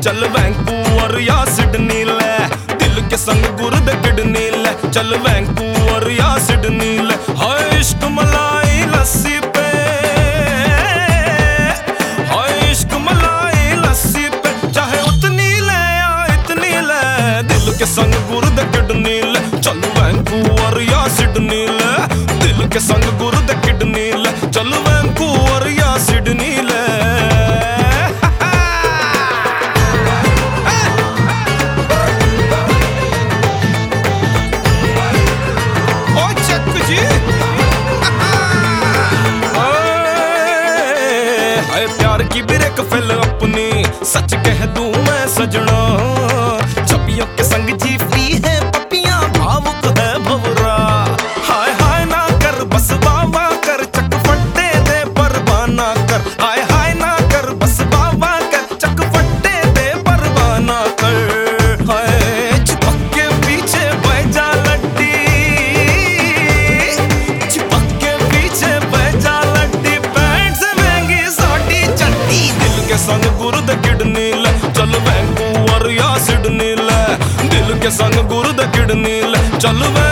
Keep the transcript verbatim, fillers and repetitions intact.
चल वैंकूवर या सिडनी ले, दिल के संग गुर्द किडनी ले। चल वैंकूवर या सिडनी ले, हाय इश्क मलाई लस्सी पे, हाय इश्क मलाई लस्सी पे, चाहे उतनी ले या इतनी ले, दिल के संग गुर्द किडनी ले। चल वैंकूवर या सिडनी ले, दिल के संग गुर्द किडनी ले। चल वैंकूवर या सिडनी ले। प्यार की ब्रेक फेल अपनी, सच कह दूं मैं सजना, छपियों के संग जीती है पपियां, भावुक है भवरा। हाय हाय ना कर बस बाबा कर, चकफट्टे दे परवाना कर। हाय हाय ना कर बस बाबा कर, चकफट्टे दे परवाना कर। हाय चिपक के पीछे बह जा लड्डी, चिपक के पीछे बह जा लड्डी, पैंट से महंगी साड़ी चड्डी, दिल के संग गुर्द किडनी ले। चल वैंकूवर या सिडनी ले, दिल के संग गुर्द किडनी ले। चल